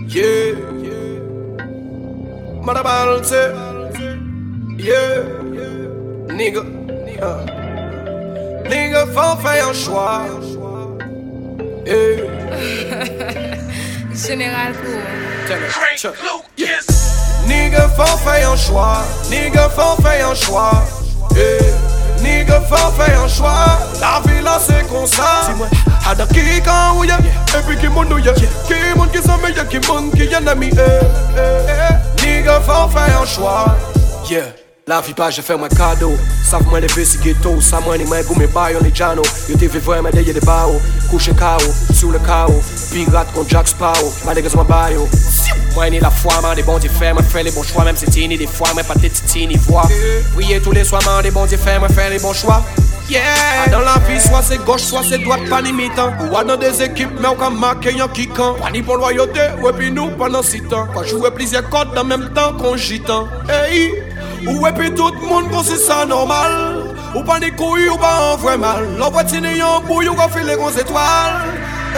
Yeah, Madabalse. Yeah, nigga. Nigga, faut faire un choix. Yeah. Général pour. Yeah. Nigga, faut faire un choix. Nigga, faut faire un choix. Yeah. Nigga, faut faire un choix. La vie là c'est comme ça. Ada qui quand oui, et puis qui monte yeah. Qui monte qui s'en met, qui monte qui y'en a mis. Nigga, faut faire un choix. Yeah. La vie pas, j'ai fait mon cadeau. Savent moi les petits ghettos. Ça moi ni moi goumé baillon les jano. Yo t'es vu vraiment derrière des barreaux. Couché KO, sur le chaos. Pirate contre Jack Sparrow. Malgré mon baillot. Moi ni la foi, man, des bons dieux faire. Moi faire les bons choix, même si tini des fois. Moi pas tes tini voix. Prier tous les soirs, man, des bons dieux faire. Moi faire les bons choix. Yeah. Dans la vie, soit c'est gauche, soit c'est droite, pas limitant. Ou dans des équipes, mais on peut marquer un kickant. Pas ni pour loyauté, ouais, puis nous pendant 6 ans. Quand jouer plusieurs codes en même temps qu'on gitan. Hey. Ou et puis tout le monde pense ça normal. Ou pas des couilles ou pas en vrai mal. L'envoitine yon bouille ou qu'on fait les grosses étoiles.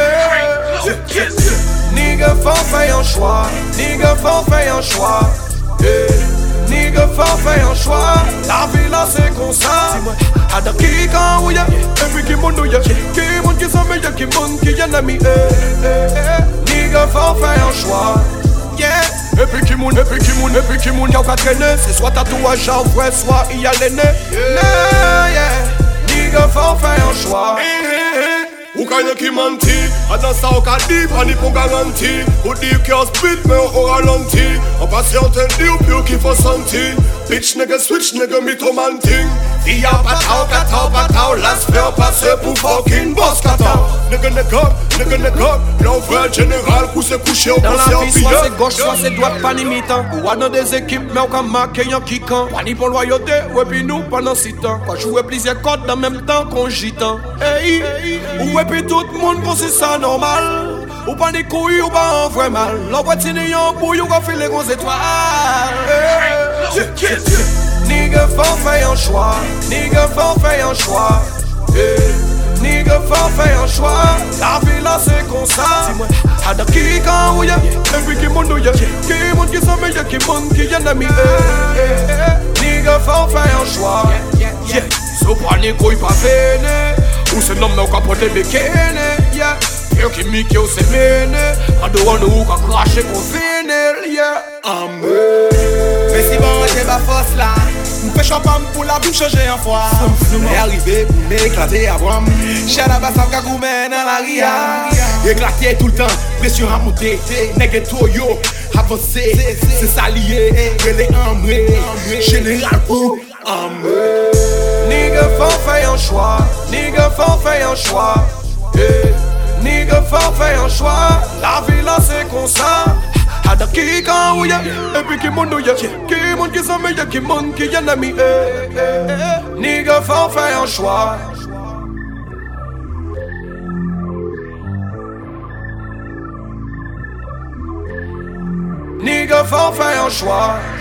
Nigga faut faire un choix. Nigga faut faire un choix. Nigga faut faire un choix. La vie là c'est comme ça. Ada qui quand oui, et puis qui monte yeah. Qui monte qui s'en met, qui monte qui y'en a mis. Nigga faut faire un choix. Yeah. Et puis qui moun, et puis qui moun, et puis qui moun, y'a pas traîner. C'est soit tatouage en vrai, soit y a l'aîné. Yeah. Nigga faut faire un choix. Ou kanye ki manti, adan sa ou ka di, pani pou garanti. Ou di ki an speed, men ou ralenti. An pasyante di ou pi ou ki fò santi. Bitch nigga switch nigga mitro man ting. Di ya patao, las fè an pase pou fucking boss katao. Nigga, l'en vrai général pou se coucher au dans conseil la en vie, billet. soit c'est gauche, soit c'est droite, pas limitant. Ou dans des équipes, mais on peut marquer un kickant. Pas ni pour loyauté, ouais, puis nous pendant 6 ans. Quand jouer plusieurs codes en même temps qu'on gitan. Hey. Ou et puis tout le monde pense ça normal. Ou pas des couilles ou pas en vrai mal. L'envoitine yon bouille ou qu'on fait les grosses étoiles. Nigga faut faire un choix. Nigga faut faire un choix. Nigga faut faire un choix. La vie là c'est comme ça. Ada qui quand oui, et puis qui monte yeah. Qui monte qui s'en met, qui monte qui y'en a mis. Nigga faut faire un choix. Yeah. So pas les couilles pas véné. Ou se nom n'a qu'à porter bikini. Yeah. Yo qui mique ou se mène. En dehors nous qu'à cracher qu'on vénère. Yeah. Mais si bon j'ai ma force là, m'fais champagne pour la vie changer en foi. Et arrivé pour m'éclater à moi. Chalaba sa kagoumen dans la ria. Éclater tout le temps, pression à monter. Nègre toyo, avancer. C'est ça lié, elle est amrée. Général pour amrée. Nigga faut faire un choix. Nigga faut faire un choix. Nigga faut faire un choix. La vie là c'est comme ça. Ada qui quand oui, et puis qui monte yeah. Qui monte qui s'en met, qui monte qui y'en a mis. Nigga faut faire un choix. Nigga faut faire un choix.